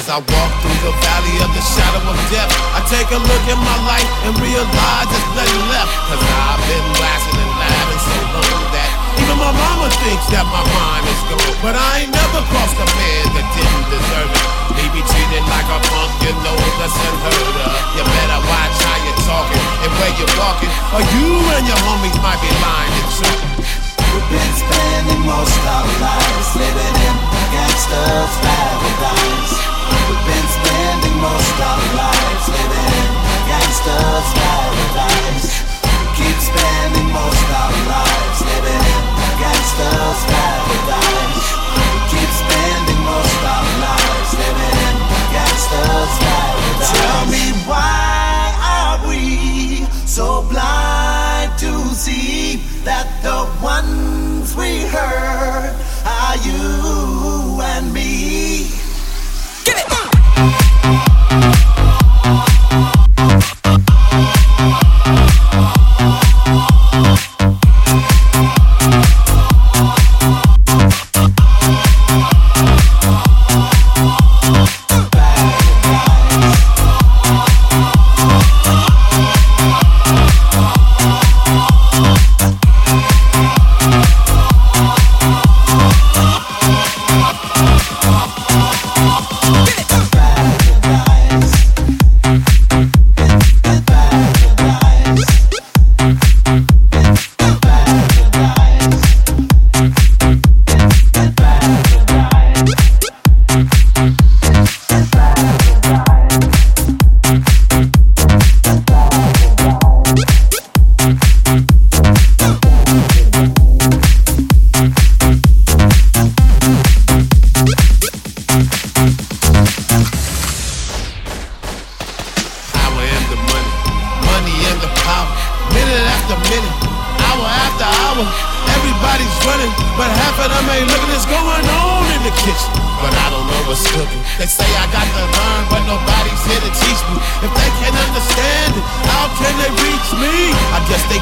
I walk through the valley of the shadow of death, I take a look at my life and realize there's nothing left. Cause I've been blasting and laughing so long that even my mama thinks that my mind is gone. But I ain't never crossed a man that didn't deserve it. Me be treated like a punk, you know that's unheard of. You better watch how you're talking and where you're walking, or you and your homies might be lying to truth. We've been spending most of our lives living in a gangster's paradise. We've been spending most of our lives living in a gangster's paradise. Keep spending most of our lives living in a gangster's paradise. Keep spending most of our lives living in a gangster's paradise. Tell me, why are we so blind to see that the ones we heard are you and me? Get it!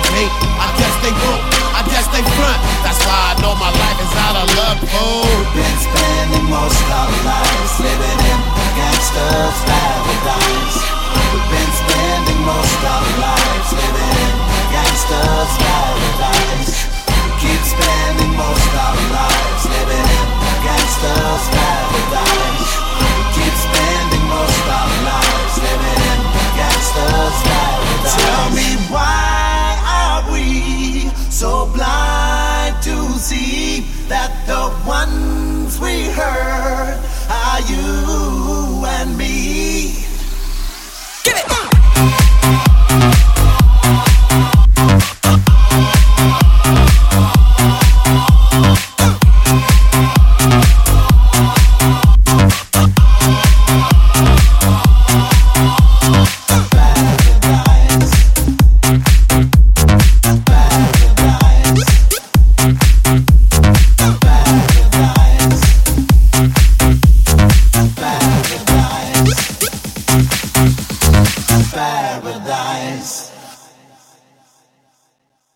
We've been